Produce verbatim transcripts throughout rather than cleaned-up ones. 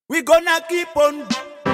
We gonna keep on,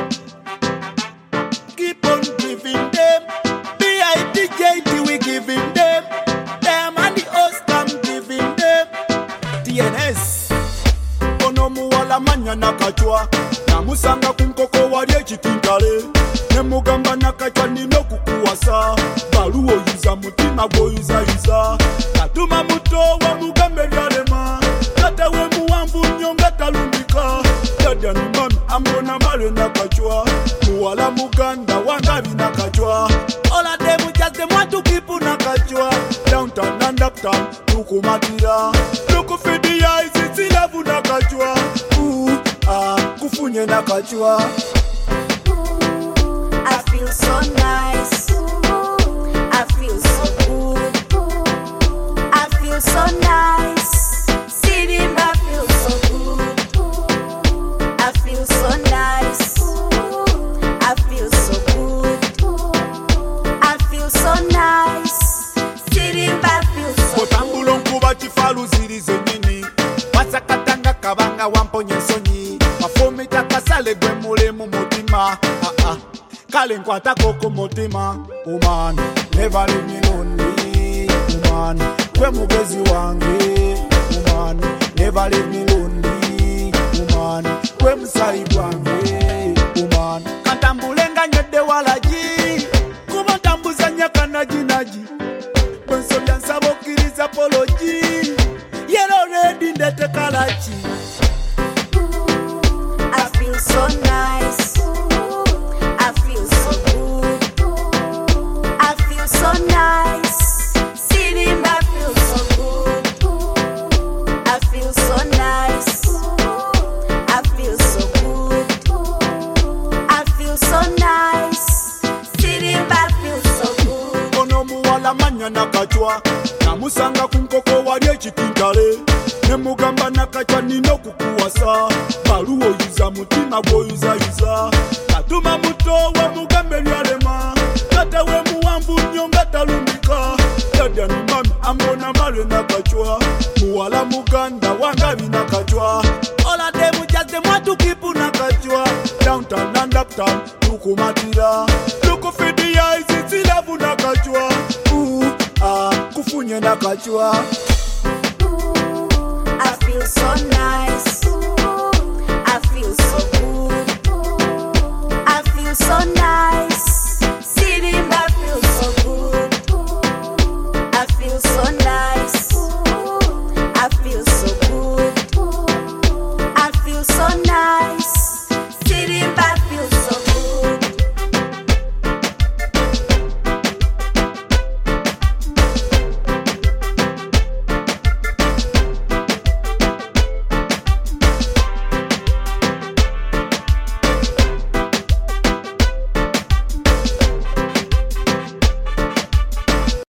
keep on giving them. B I T J T we giving them. Them and the host come giving them. T N S Ono muwala manya nakachwa namusanga kunkoko wali ekitintale nemugamba nakachwa nino kukuwasa baluwo yuza mutima gwoyuza yuza katuma muto wa mugambe byalema katawe muwanvu nnyo nga talumbika yadya ni mami ambona male nakachwa muwala muganda wanga binakachwa all of them just them want to keep nakachwa downtown and uptown tukumatira tukufidi eyes it's level nakachwa ooh ah kufunye nakachwa. I feel so nice. I feel so good. I feel so nice. Sitting I feel so good. I feel so nice. I feel so good. I feel so nice. Sitting I feel so good. Kotambulo nkuba chifalu zirize nyini Wasakatanga kabanga wamponye sonyi Mafumi takasale gwe mule mu mutima ah, ah. Kale nkwata koko mutima Woman, never leave me lonely Woman, kwe mugezi wange Woman, never leave me lonely Woman, kwe msai wange Woman, katambulenga nyede walaji Kuma tambuza nyaka naji naji Benso yansabo kiriza apology Yellow red in the tekalachi. I feel so nice. I feel so good. I feel so nice. Sitting I feel so good. I feel so nice. I feel so good. I feel so nice. Sitting I feel so good. Ono muwala manya nakachwa namusanga kunkoko wali ekitintale nemugamba nakachwa nino kukuwasa baluwo yuza mutima gwoyuza yuza katuma muto wa mugambe byalema katawe muwanvu nnyo nga talumbika yadya ni mami ambona male nakachwa muwala muganda wanga binakachwa all of them just them want to keep nakachwa downtown and uptown tukumatira tukufidi eyes it's level nakachwa ooh ah kufunye nakachwa. I feel so nice.